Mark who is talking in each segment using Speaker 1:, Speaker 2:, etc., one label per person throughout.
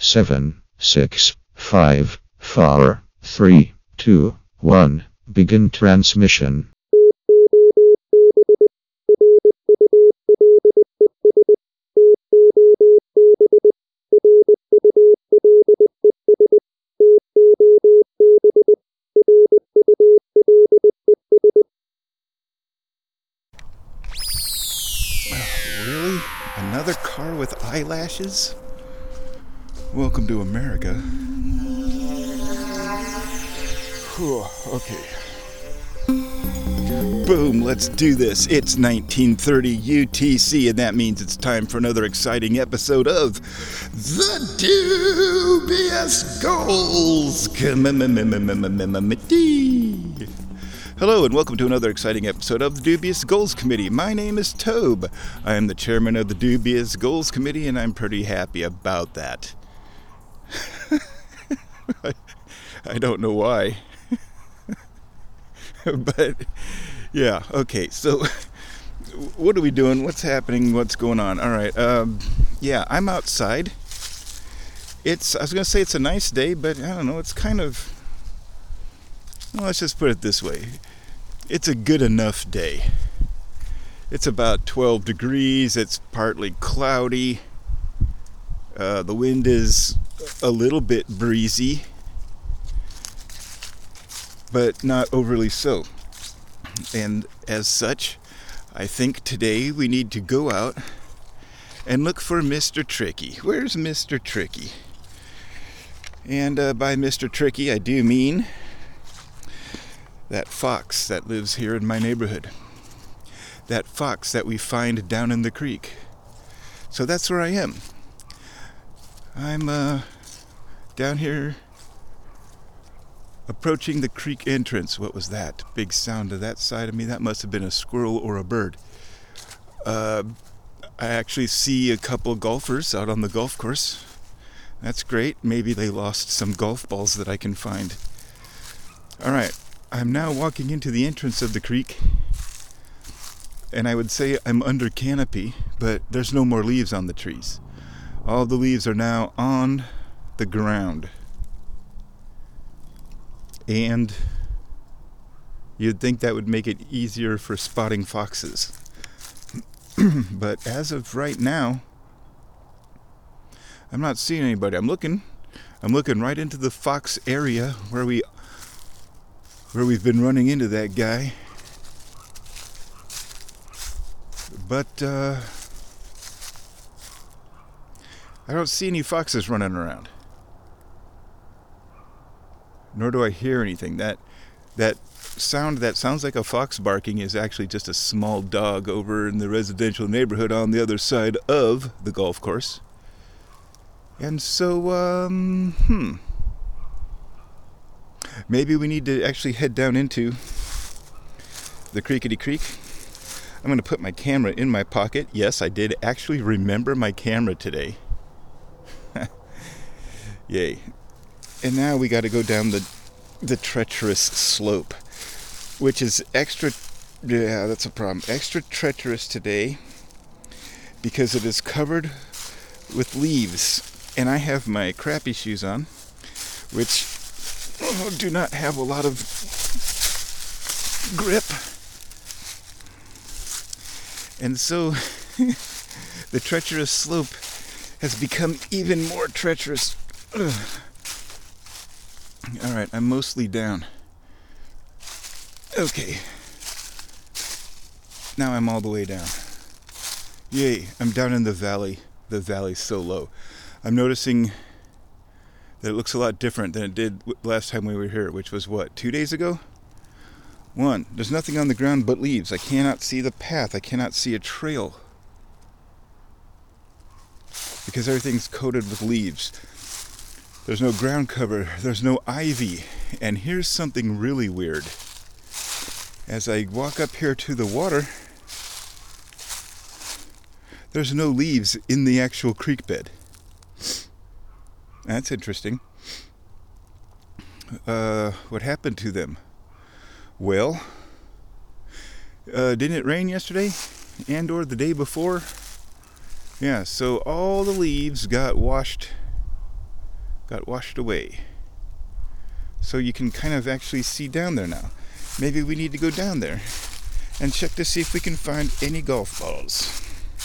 Speaker 1: 7, 6, 5, 4, 3, 2, 1. Begin transmission.
Speaker 2: Really? Another car with eyelashes? Welcome to America. Whew, okay. Boom, let's do this. It's 1930 UTC, and that means it's time for another exciting episode of The Dubious Goals Committee. Hello and welcome to another exciting episode of the Dubious Goals Committee. My name is Tobe. I am the chairman of the Dubious Goals Committee, and I'm pretty happy about that. I don't know why. But, yeah, okay, so what are we doing? What's happening? What's going on? All right, yeah, I'm outside. I was going to say it's a nice day, but I don't know, it's kind of, well, let's just put it this way. It's a good enough day. It's about 12 degrees, it's partly cloudy, the wind is a little bit breezy, but not overly so. And as such, I think today we need to go out and look for Mr. Tricky. Where's Mr. Tricky? And by Mr. Tricky, I do mean that fox that lives here in my neighborhood. That fox that we find down in the creek. So that's where I am. I'm down here approaching the creek entrance. What was that? Big sound to that side of me. That must have been a squirrel or a bird. I actually see a couple golfers out on the golf course. That's great. Maybe they lost some golf balls that I can find. All right. I'm now walking into the entrance of the creek. And I would say I'm under canopy, but there's no more leaves on the trees. All the leaves are now on the ground. And you'd think that would make it easier for spotting foxes. But as of right now, I'm not seeing anybody. I'm looking right into the fox area where we've been running into that guy. But I don't see any foxes running around. Nor do I hear anything. That sound that sounds like a fox barking is actually just a small dog over in the residential neighborhood on the other side of the golf course. And so, maybe we need to actually head down into the Creekity Creek. I'm going to put my camera in my pocket. Yes, I did actually remember my camera today. Yay. And now we got to go down the treacherous slope, which is extra treacherous today because it is covered with leaves. And I have my crappy shoes on, which do not have a lot of grip. And so the treacherous slope has become even more treacherous. Ugh. All right, I'm mostly down. Okay. Now I'm all the way down. Yay, I'm down in the valley. The valley's so low. I'm noticing that it looks a lot different than it did last time we were here, which was what, 2 days ago? One, there's nothing on the ground but leaves. I cannot see the path. I cannot see a trail. Because everything's coated with leaves. There's no ground cover. There's no ivy. And here's something really weird. As I walk up here to the water, there's no leaves in the actual creek bed. That's interesting. What happened to them? Well, didn't it rain yesterday and or the day before? Yeah, so all the leaves got washed got washed away. So you can kind of actually see down there now. Maybe we need to go down there and check to see if we can find any golf balls.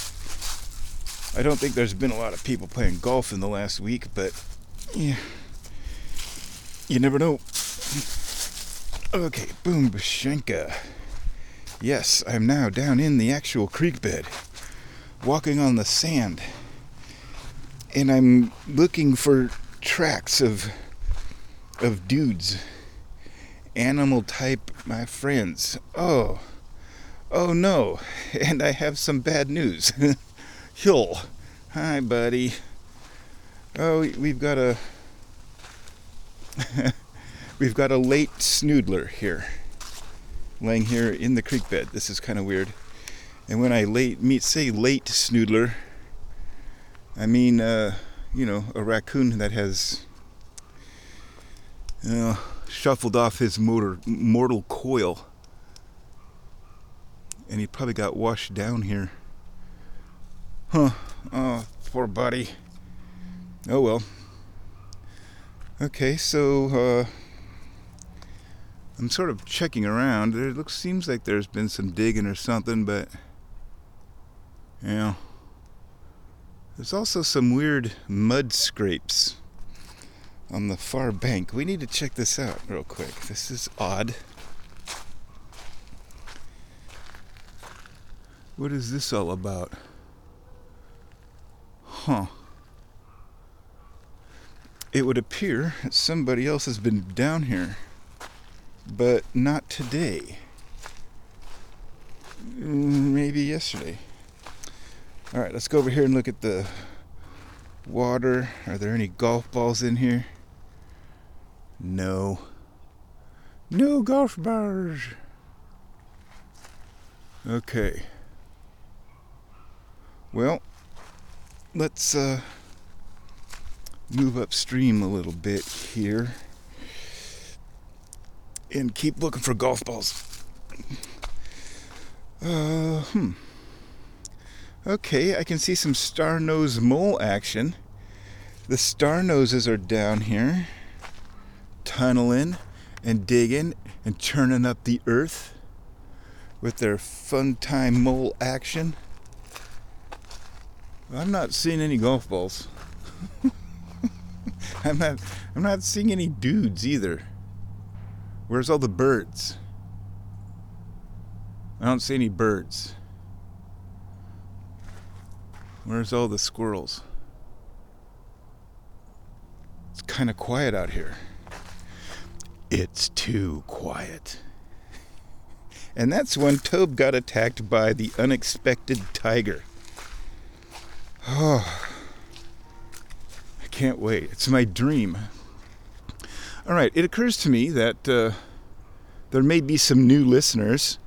Speaker 2: I don't think there's been a lot of people playing golf in the last week, but yeah, you never know. Okay, boom, Bashenka. Yes, I'm now down in the actual creek bed, walking on the sand, and I'm looking for tracks of dudes, animal type, my friends. Oh no, and I have some bad news. Hill, hi buddy. Oh, we've got a late snoodler here, laying here in the creek bed. This is kind of weird. And when I say late snoodler, I mean a raccoon that has shuffled off his mortal coil, and he probably got washed down here. Huh. Oh, poor buddy. Oh well. Okay, so I'm sort of checking around. Seems like there's been some digging or something, but there's also some weird mud scrapes on the far bank. We need to check this out real quick. This is odd. What is this all about? Huh. It would appear that somebody else has been down here, but not today. Maybe yesterday. Alright, let's go over here and look at the water. Are there any golf balls in here? No. No golf balls. Okay. Well, let's move upstream a little bit here and keep looking for golf balls. Okay, I can see some star-nosed mole action. The star-noses are down here, tunneling and digging and churning up the earth with their fun-time mole action. I'm not seeing any golf balls. I'm not seeing any dudes either. Where's all the birds? I don't see any birds. Where's all the squirrels? It's kind of quiet out here. It's too quiet. And that's when Tobe got attacked by the unexpected tiger. Oh, I can't wait. It's my dream. All right, it occurs to me that there may be some new listeners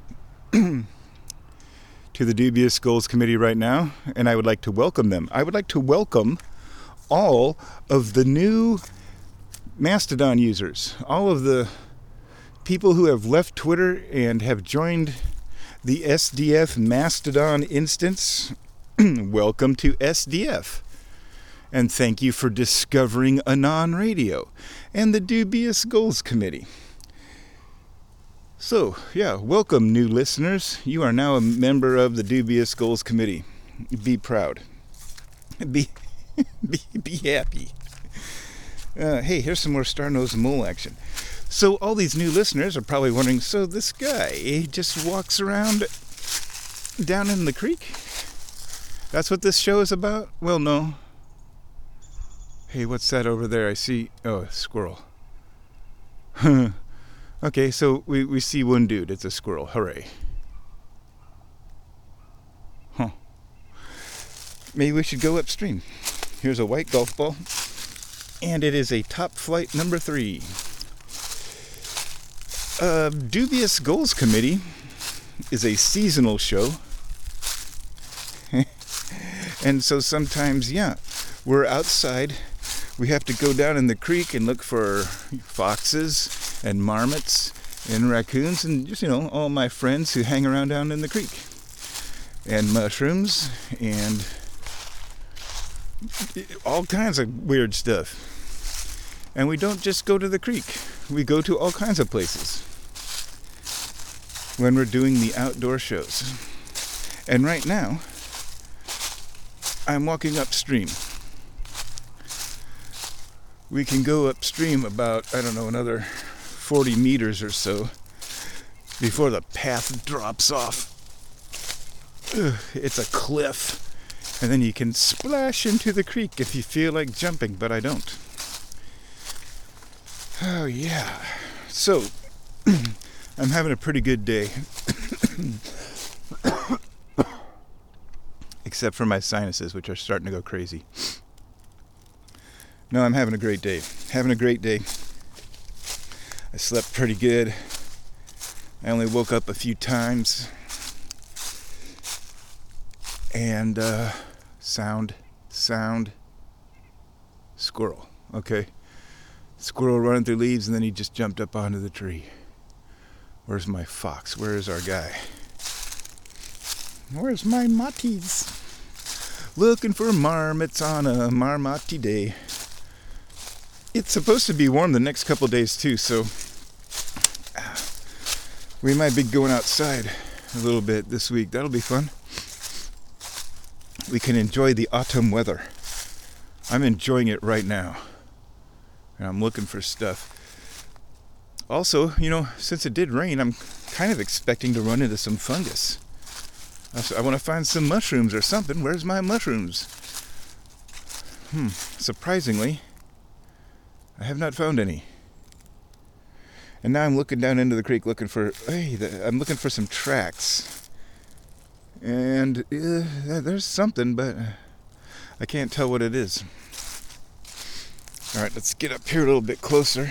Speaker 2: to the Dubious Goals Committee right now, and I would like to welcome them. I would like to welcome all of the new Mastodon users, all of the people who have left Twitter and have joined the SDF Mastodon instance. Welcome to SDF. And thank you for discovering Anon Radio and the Dubious Goals Committee. So, welcome new listeners. You are now a member of the Dubious Goals Committee. Be proud. Be happy. Hey, here's some more star-nosed mole action. So all these new listeners are probably wondering, so this guy just walks around down in the creek? That's what this show is about? Well, no. Hey, what's that over there? I see... Oh, a squirrel. Okay, so we see one dude. It's a squirrel. Hooray. Huh. Maybe we should go upstream. Here's a white golf ball. And it is a top flight number 3. Dubious Goals Committee is a seasonal show. And so sometimes, we're outside. We have to go down in the creek and look for foxes and marmots and raccoons and just, all my friends who hang around down in the creek. And mushrooms and all kinds of weird stuff. And we don't just go to the creek. We go to all kinds of places when we're doing the outdoor shows. And right now, I'm walking upstream. We can go upstream about, another 40 meters or so before the path drops off. It's a cliff. And then you can splash into the creek if you feel like jumping, but I don't. Oh, yeah. So, I'm having a pretty good day. Except for my sinuses, which are starting to go crazy. No, I'm having a great day. Having a great day. I slept pretty good. I only woke up a few times. And, sound, squirrel, okay? Squirrel running through leaves, and then he just jumped up onto the tree. Where's my fox? Where is our guy? Where's my matties? Looking for marmots on a marmoty day. It's supposed to be warm the next couple days too, so we might be going outside a little bit this week. That'll be fun. We can enjoy the autumn weather. I'm enjoying it right now. And I'm looking for stuff. Also, since it did rain, I'm kind of expecting to run into some fungus. I want to find some mushrooms or something. Where's my mushrooms? Surprisingly, I have not found any. And now I'm looking down into the creek looking for, I'm looking for some tracks. And there's something, but I can't tell what it is. All right, let's get up here a little bit closer.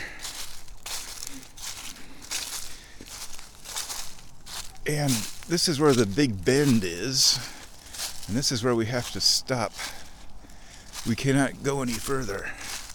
Speaker 2: And this is where the big bend is. And this is where we have to stop. We cannot go any further.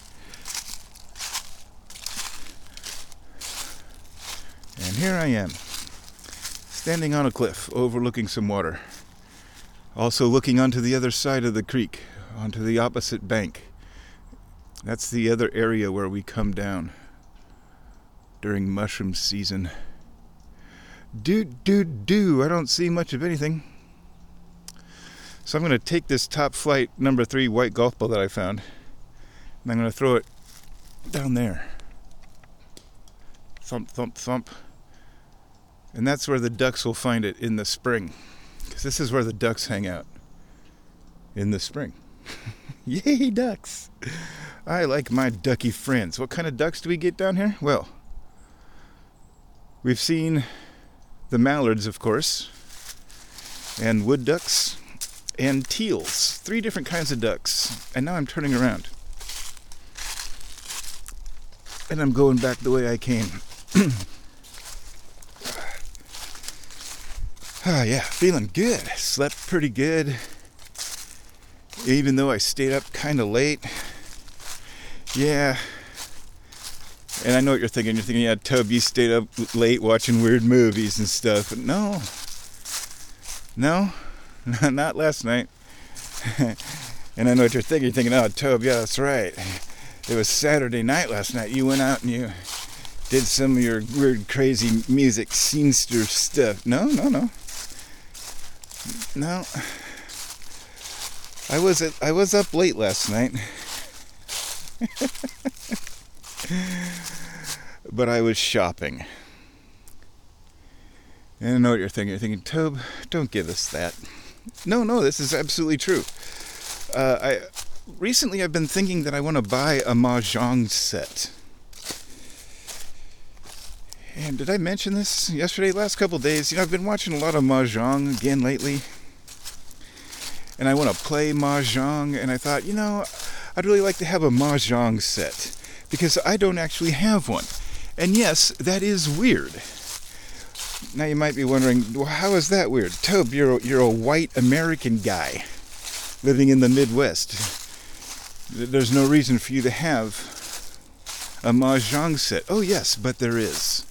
Speaker 2: And here I am, standing on a cliff, overlooking some water. Also looking onto the other side of the creek, onto the opposite bank. That's the other area where we come down during mushroom season. I don't see much of anything. So I'm going to take this Top Flight number 3 white golf ball that I found, and I'm going to throw it down there. Thump, thump, thump. And that's where the ducks will find it in the spring. Because this is where the ducks hang out. In the spring. Yay, ducks! I like my ducky friends. What kind of ducks do we get down here? Well, we've seen the mallards, of course, and wood ducks, and teals. 3 different kinds of ducks. And now I'm turning around. And I'm going back the way I came. Yeah, feeling good. Slept pretty good. Even though I stayed up kind of late. Yeah. And I know what you're thinking. You're thinking, yeah, Tobe, you stayed up late watching weird movies and stuff. But no, not last night. And I know what you're thinking. You're thinking, oh, Tobe, yeah, that's right. It was Saturday night last night. You went out and you did some of your weird, crazy music, scenester stuff. No. I was up late last night. But I was shopping. And I know what you're thinking. You're thinking, Tobe, don't give us that. No, this is absolutely true. Recently I've been thinking that I want to buy a Mahjong set. And did I mention this yesterday? Last couple of days, I've been watching a lot of Mahjong again lately. And I want to play Mahjong, and I thought, I'd really like to have a Mahjong set, because I don't actually have one. And yes, that is weird. Now you might be wondering, well, how is that weird? Tobe, you're a white American guy living in the Midwest. There's no reason for you to have a Mahjong set. Oh yes, but there is.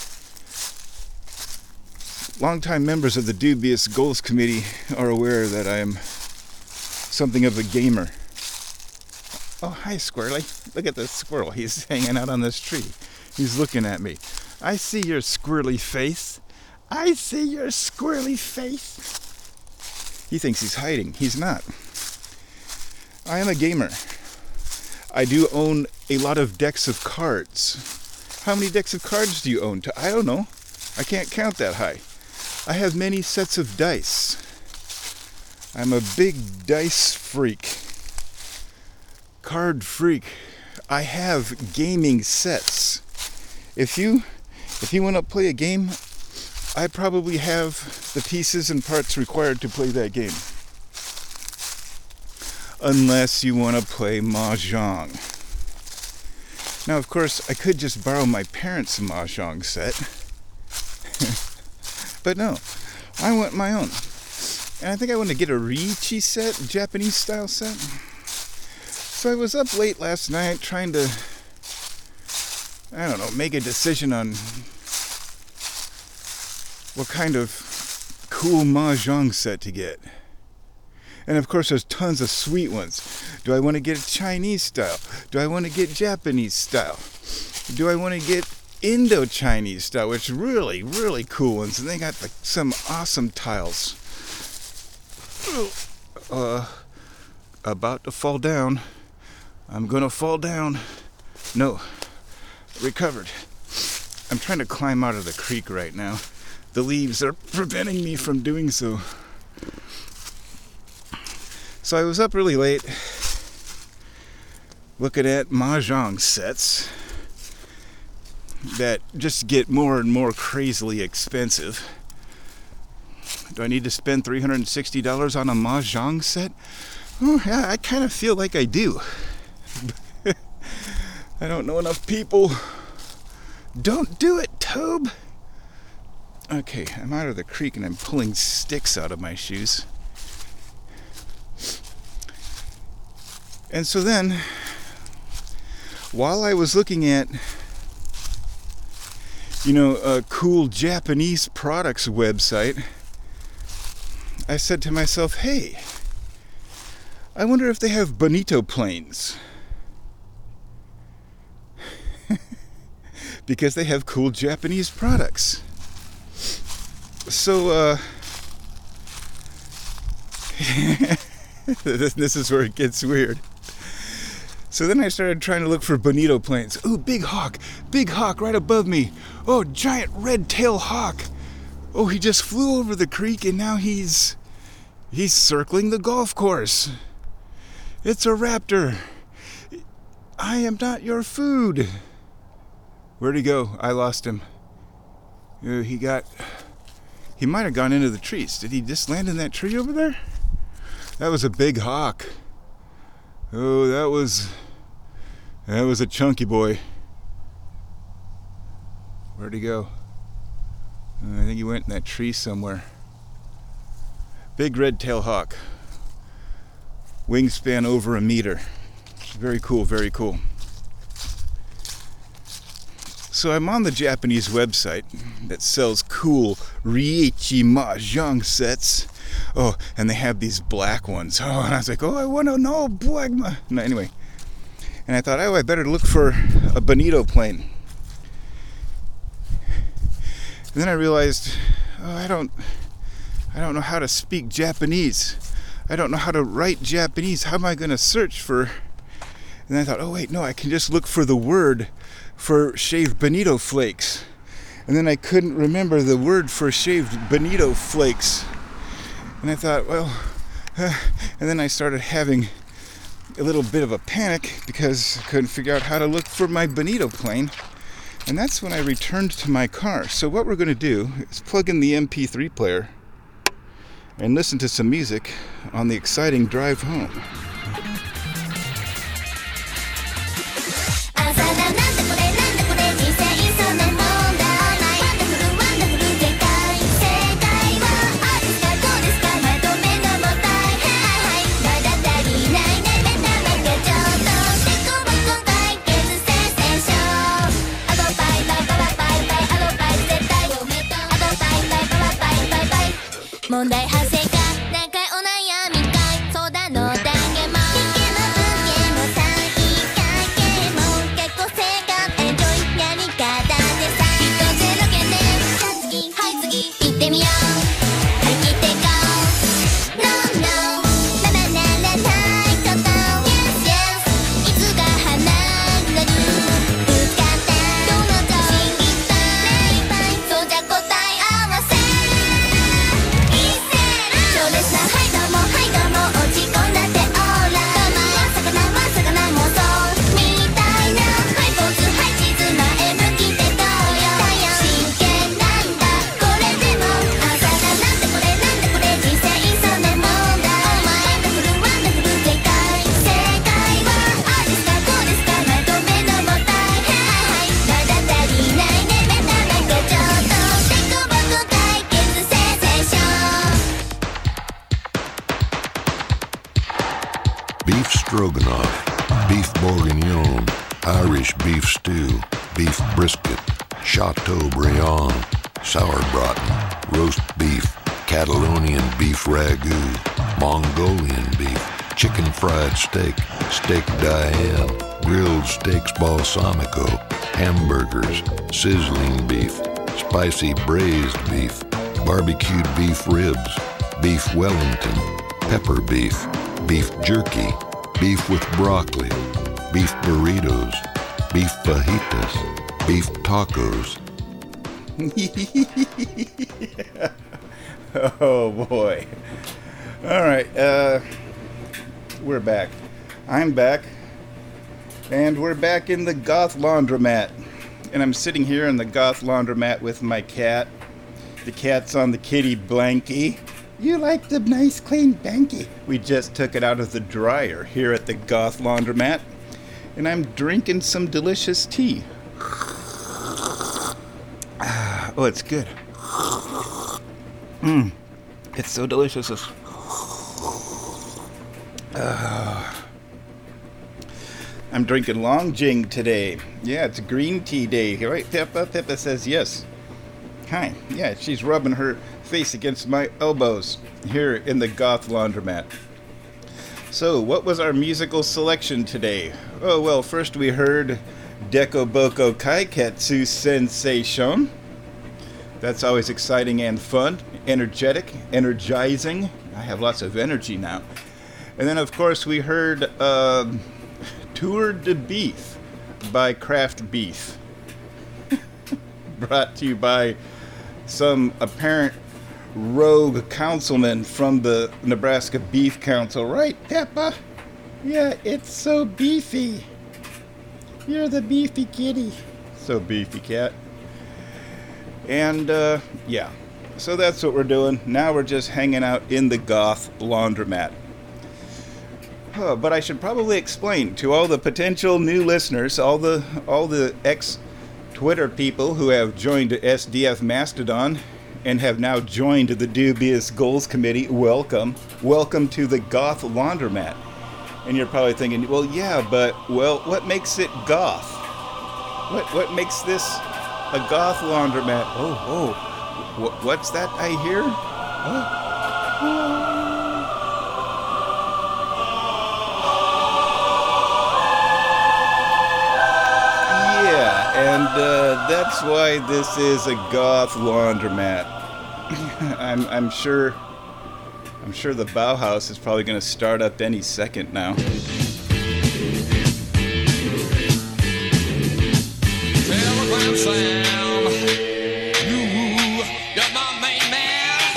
Speaker 2: Longtime members of the Dubious Goals Committee are aware that I am something of a gamer. Oh, hi, Squirrely. Look at this squirrel. He's hanging out on this tree. He's looking at me. I see your squirrely face. I see your squirrely face. He thinks he's hiding. He's not. I am a gamer. I do own a lot of decks of cards. How many decks of cards do you own? I don't know. I can't count that high. I have many sets of dice. I'm a big dice freak. Card freak. I have gaming sets. If you want to play a game, I probably have the pieces and parts required to play that game. Unless you want to play Mahjong. Now, of course, I could just borrow my parents' Mahjong set. But no, I want my own. And I think I want to get a Riichi set, Japanese style set. So I was up late last night trying to, I don't know, make a decision on what kind of cool Mahjong set to get. And of course there's tons of sweet ones. Do I want to get a Chinese style? Do I want to get Japanese style? Do I want to get Indo-Chinese style, which really, really cool ones. And they got like some awesome tiles. About to fall down. I'm gonna fall down. No, recovered. I'm trying to climb out of the creek right now. The leaves are preventing me from doing so. So I was up really late looking at Mahjong sets that just get more and more crazily expensive. Do I need to spend $360 on a Mahjong set? Oh, yeah, I kind of feel like I do. I don't know enough people. Don't do it, Tobe. Okay, I'm out of the creek and I'm pulling sticks out of my shoes. And so then, while I was looking at, a cool Japanese products website, I said to myself, hey, I wonder if they have bonito planes. Because they have cool Japanese products. So, this is where it gets weird. So then I started trying to look for bonito planes. Ooh, big hawk right above me. Oh, giant red-tailed hawk. Oh, he just flew over the creek and now he's circling the golf course. It's a raptor. I am not your food. Where'd he go? I lost him. He might have gone into the trees. Did he just land in that tree over there? That was a big hawk. Oh, that was a chunky boy. Where'd he go? I think he went in that tree somewhere. Big red-tailed hawk. Wingspan over 1 meter. Very cool, very cool. So I'm on the Japanese website that sells cool Riichi Mahjong sets. Oh, and they have these black ones. Oh, and I was like, I want to know black. No, anyway. And I thought, I better look for a bonito plane. And then I realized, I don't know how to speak Japanese. I don't know how to write Japanese. How am I going to search for? And I thought, I can just look for the word for shaved bonito flakes. And then I couldn't remember the word for shaved bonito flakes. And I thought, and then I started having a little bit of a panic because I couldn't figure out how to look for my bonito plane. And that's when I returned to my car. So what we're going to do is plug in the MP3 player and listen to some music on the exciting drive home.
Speaker 3: beef bourguignon, Irish beef stew, beef brisket, Chateaubriand, sauerbraten, roast beef, Catalonian beef ragu, Mongolian beef, chicken fried steak, steak Diane, grilled steaks balsamico, hamburgers, sizzling beef, spicy braised beef, barbecued beef ribs, beef Wellington, pepper beef, beef jerky, beef with broccoli, beef burritos, beef fajitas, beef tacos.
Speaker 2: Oh boy. All right, we're back. I'm back. And we're back in the Goth Laundromat. And I'm sitting here in the Goth Laundromat with my cat. The cat's on the kitty blankie. You like the nice clean blankie? We just took it out of the dryer here at the Goth Laundromat. And I'm drinking some delicious tea. Oh, it's good. It's so delicious. I'm drinking Long Jing today. Yeah, it's green tea day. Right, Pippa? Pippa says yes. Hi. Yeah, she's rubbing her face against my elbows here in the Goth Laundromat. So, what was our musical selection today? Oh, well, first we heard Dekoboko Kaiketsu Sensation. That's always exciting and fun, energetic, energizing. I have lots of energy now. And then, of course, we heard Tour de Beef by Kraft Beef. Brought to you by some apparent rogue councilman from the Nebraska Beef Council. Right, Peppa? Yeah, it's so beefy. You're the beefy kitty. So beefy, cat. And, yeah. So that's what we're doing. Now we're just hanging out in the Goth Laundromat. But I should probably explain to all the potential new listeners, all the ex-Twitter people who have joined SDF Mastodon and have now joined the Dubious Goals Committee, welcome. Welcome to the Goth Laundromat. And you're probably thinking, well, yeah, but, well, what makes it goth? What makes this a Goth Laundromat? What's that I hear? And that's why this is a Goth Laundromat. I'm sure the Bauhaus is probably going to start up any second now.
Speaker 4: Telegram Sam, you're my main man.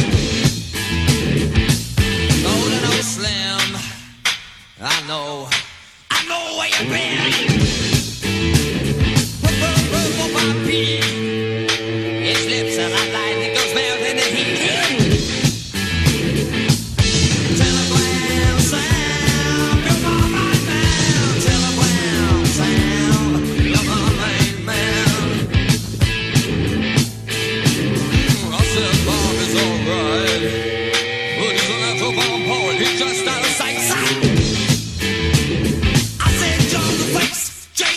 Speaker 4: Golden old Slim, I know where you've been. His lips are like lightning, goes melting the heat. Telegram Sam, you're my main man. Telegram Sam, you're my main man. I said Bob is alright, but he's a natural bomb poet, he's just out of sight. I said John the Face, J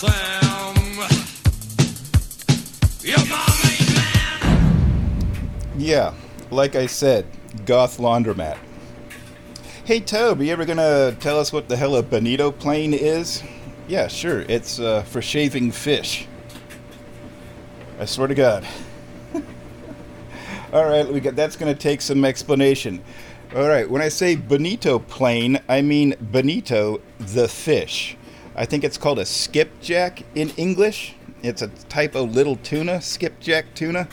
Speaker 4: Sam. Your mama ain't man.
Speaker 2: Yeah, like I said, goth laundromat. Hey Tobe, are you ever gonna tell us what the hell a bonito plane is? Yeah, sure, it's for shaving fish. I swear to God. Alright, that's gonna take some explanation. Alright, when I say bonito plane, I mean bonito the fish. I think it's called a skipjack in English. It's a type of little tuna, skipjack tuna.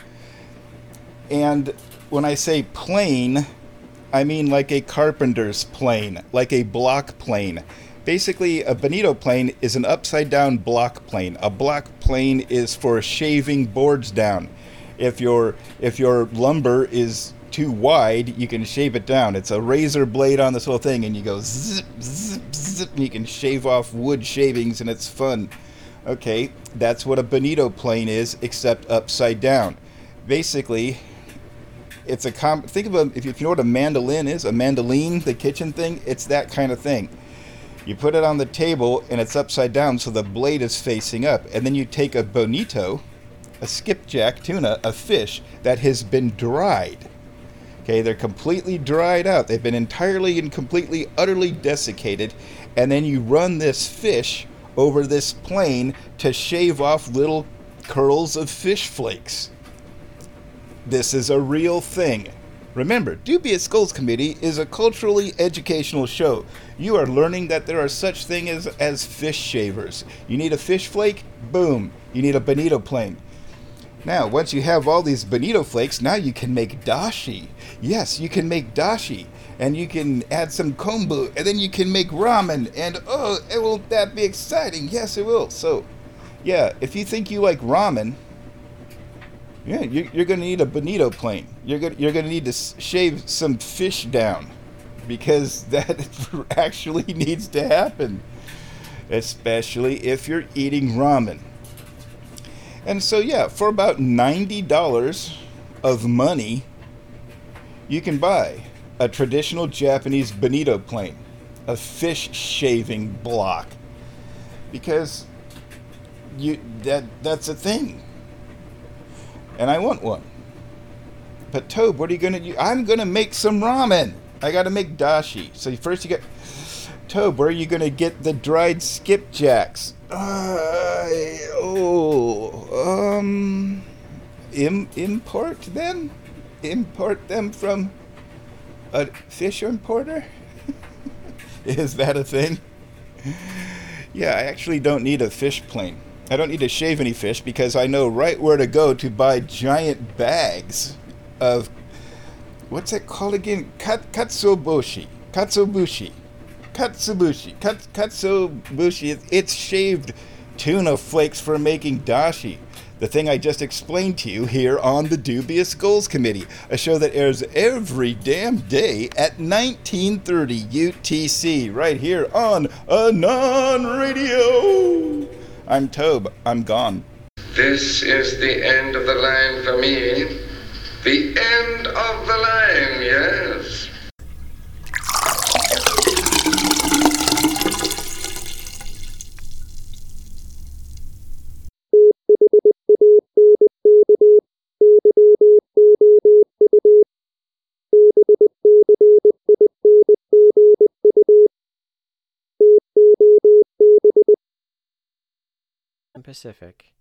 Speaker 2: And when I say plane, I mean like a carpenter's plane, like a block plane. Basically, a bonito plane is an upside-down block plane. A block plane is for shaving boards down. If your lumber is too wide, you can shave it down. It's a razor blade on this little thing, and you go zip, zip, zip, and you can shave off wood shavings, and it's fun. Okay, that's what a bonito plane is, except upside down. Basically, it's a think of if you know what a mandolin is, a mandoline, the kitchen thing, it's that kind of thing. You put it on the table and it's upside down so the blade is facing up, and then you take a bonito, a skipjack tuna, a fish that has been dried. Okay, they're completely dried out. They've been entirely and completely, utterly desiccated, and then you run this fish over this plane to shave off little curls of fish flakes. This is a real thing. Remember, Dubious Skulls Committee is a culturally educational show. You are learning that there are such things as fish shavers. You need a fish flake? Boom. You need a bonito plane. Now, once you have all these bonito flakes, now you can make dashi. Yes, you can make dashi. And you can add some kombu, and then you can make ramen. And oh, won't that be exciting? Yes, it will. So, yeah, if you think you like ramen, yeah, you're going to need a bonito plane. You're going to need to shave some fish down, because that actually needs to happen, especially if you're eating ramen. And so, yeah, for about $90 of money, you can buy a traditional Japanese bonito plane, a fish shaving block, because that's a thing. And I want one. But Tobe, what are you going to do? I'm going to make some ramen. I got to make dashi. So first you get... Tobe, where are you going to get the dried skipjacks? Import them? Import them from a fish importer? Is that a thing? Yeah, I actually don't need a fish plane. I don't need to shave any fish because I know right where to go to buy giant bags of, what's it called again? Katsuobushi. It's shaved tuna flakes for making dashi. The thing I just explained to you here on the Dubious Skulls Committee, a show that airs every damn day at 1930 UTC, right here on Anon Radio. I'm Tobe. I'm gone.
Speaker 5: This is the end of the line for me. The end of the line, yes.
Speaker 6: Pacific.